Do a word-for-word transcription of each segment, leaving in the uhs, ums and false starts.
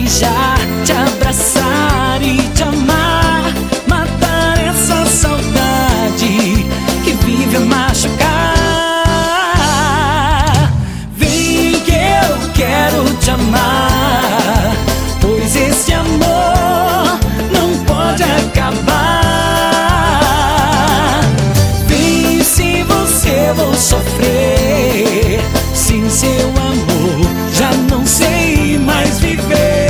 beijar, te abraçar e te amar, matar essa saudade que vive a machucar. Vem que eu quero te amar, pois esse amor não pode acabar. Vem, sem você eu vou sofrer, sem seu amor já não sei mais viver.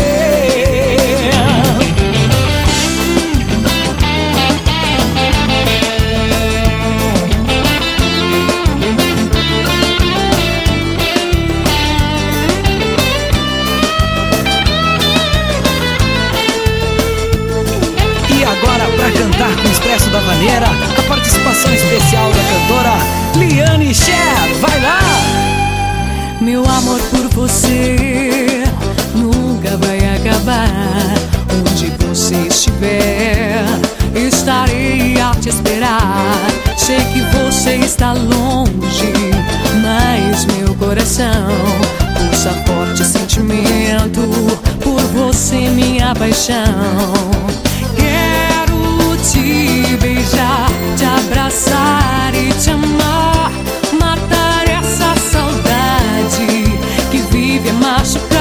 E agora, para cantar com o Expresso da Vaneira, a participação especial da cantora Liane Cher. Vai lá! Meu amor por você nunca vai acabar. Onde você estiver, estarei a te esperar. Sei que você está longe, mas meu coração pulsa forte sentimento por você, minha paixão. Quero te beijar, te abraçar e te amar, matar essa saudade que vive a machucar.